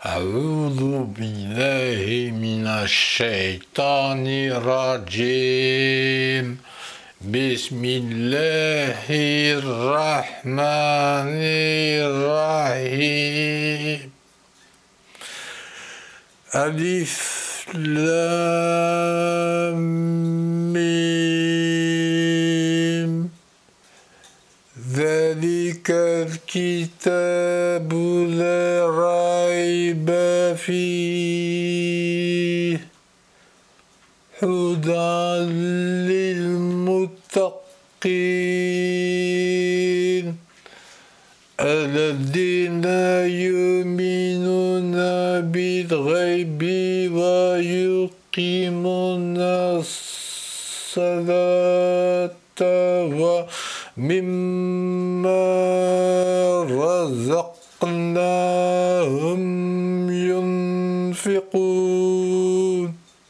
أعوذ بالله من الشيطان الرجيم. بسم الله الرحمن الرحيم. ألف لام ميم. ذلك الكتاب لا ريب فيه هدى للمتقين الذين يؤمنون بالغيب ويقيمون الصلاة ومما رزقناهم ينفقون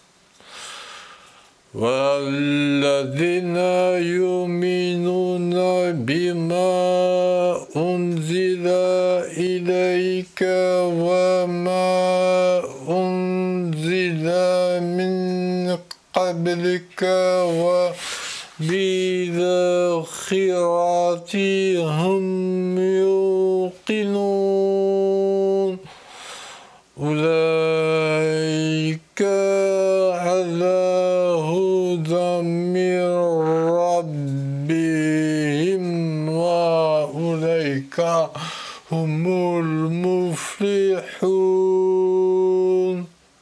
والذين يؤمنون بما أنزل إليك وما أنزل من قبلك وبالآخرة هم يوقنون أولئك على هدى من ربهم وأولئك هم المفلحون.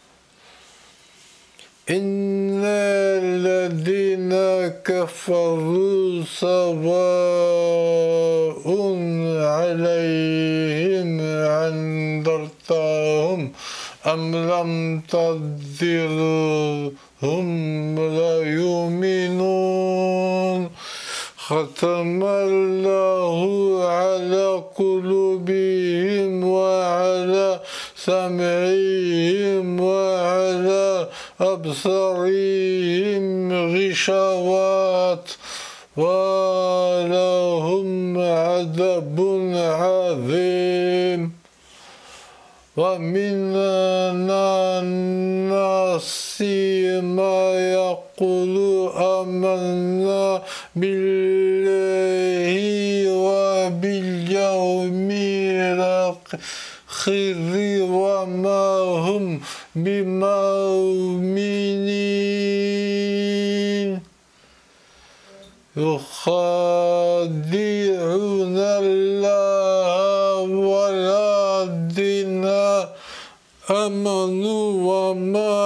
إن الذين كفروا سواء عليهم أنذرتهم أم لم تنذرهم لا يؤمنون. ختم الله على قلوبهم وعلى سمعهم وعلى أبصارهم غشاوة ولهم عذاب عظيم. ومن الناس ما يقول آمنا بالله وباليوم الآخر وما هم بمؤمنين يخادعون الله والذين آمنوا وما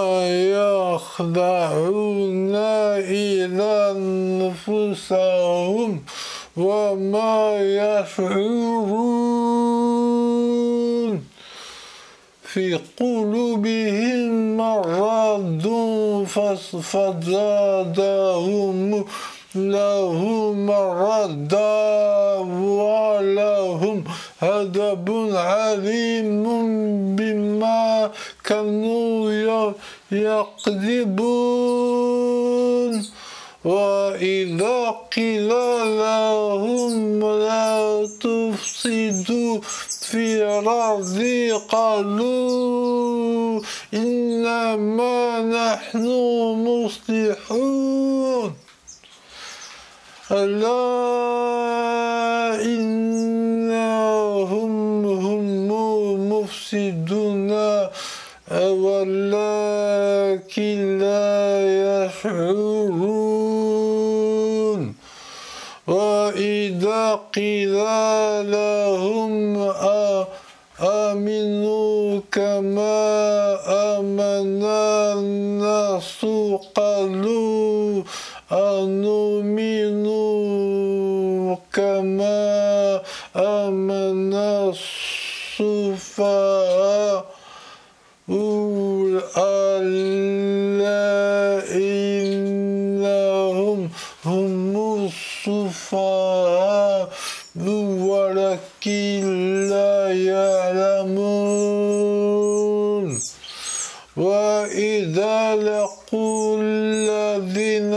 يخدعون إلا أنفسهم وما يشعرون. في قلوبهم مرض فزادهم مرضا ولهم عذاب عليم بما كانوا يكذبون. وإذا قيل لهم لا تفسدوا في الأرض قالوا إنما نحن مصلحون. ألا إنهم هم مفسدون ولكن لا يشعرون. وإذا قيل لهم آمنوا كما آمن الناس قالوا أنؤمن كما آمن السفهاء ألا إنهم هم السفهاء ولكن لا يعلمون. وإذا لقوا الذين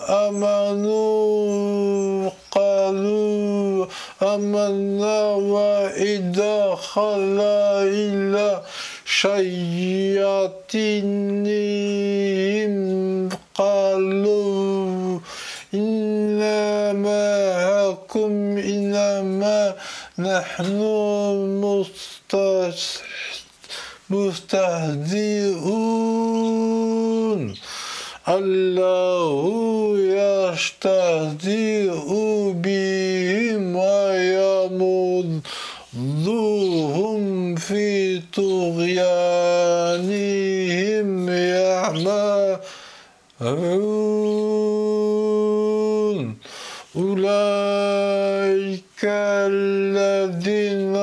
آمنوا قالوا آمنا وإذا خلا إلى شياطينهم قالوا إنا معكم إنما نحن مستهزئون الله يستهزئ بهم ويمدهم في طغيانهم يعمهون أولئك الذين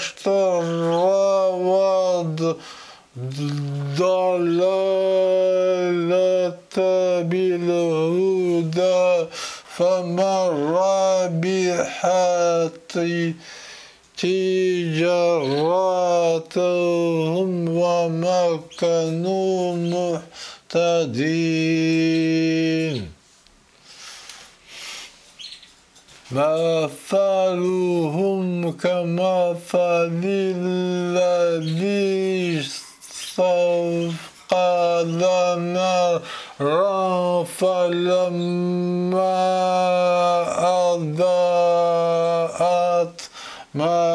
اشتروا الضلالة بالهدى فما ربحت تجارتهم وما كانوا مهتدين مثلهم كمثل الذي استوقد نارا فلما أضاءت ما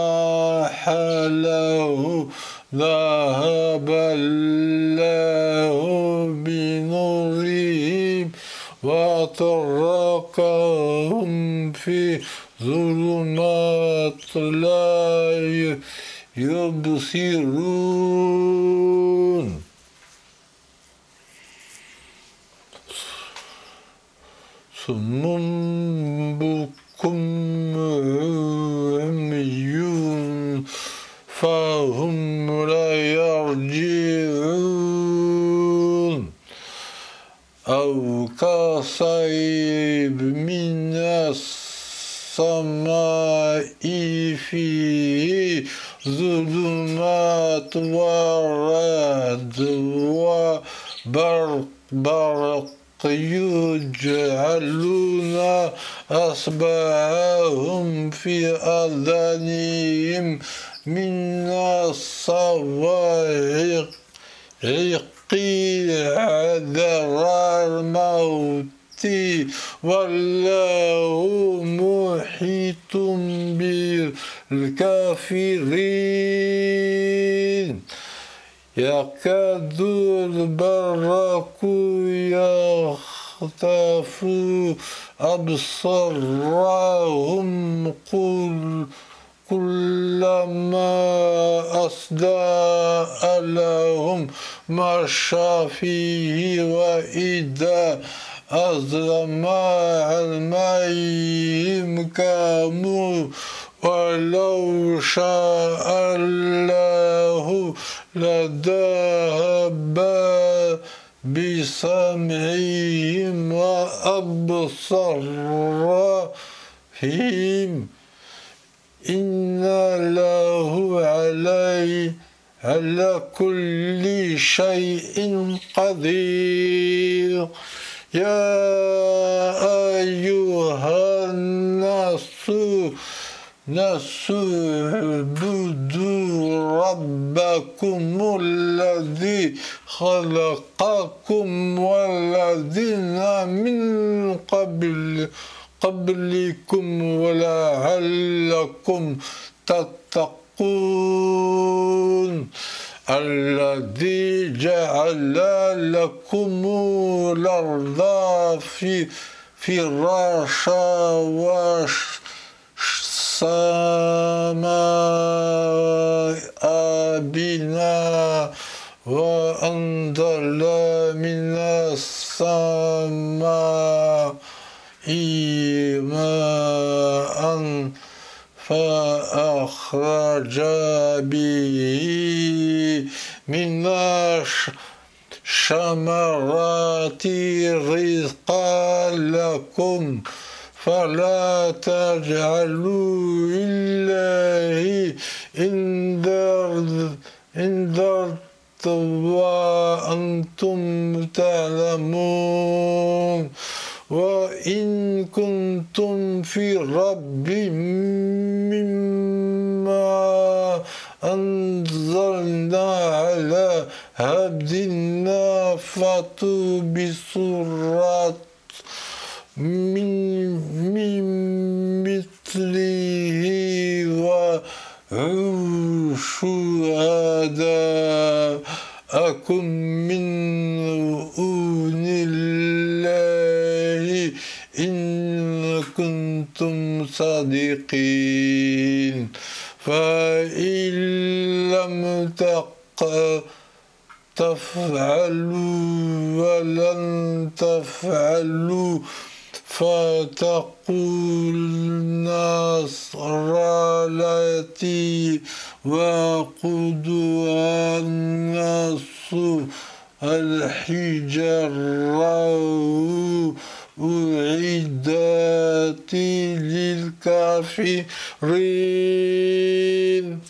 حوله ذهب الله بنورهم وتركهم في ظلمات لا يبصرون صم بكم عمي فهم لا يرجعون أو كصيب من السماء فيه ظلمات ورعد وبرق يجعلون أصبعهم في آذانهم من الصواعق حذر الموت والله محيط بالكافرين يكاد البرق يخطف أبصارهم كلما أصدأ لهم مشى فيه وإذا أظلم عليهم كانوا ولو شاء الله لذهب بسمعهم وأبصارهم إن له على كل شيء قدير يا أيها الناس اعبدوا ربكم الذي خلقكم والذين من قبلكم ولعلكم تتقون الذي جعل لكم الأرض فراشا والسماء بناء وأنزل من السماء ماء فأخرج به من الثمرات رزقا لكم فلا تجعلوا لله عند وأنتم تعلمون وإن كنتم في رب مما أنزلنا على هدنا فاتوا بسورة من مثله وادعوا شهداءكم من دون الله إن كنتم صادقين فإن لم تفعلوا ولن تفعلوا فاتقوا النار التي وقودها الناس الحجارة أعدت للكافرين.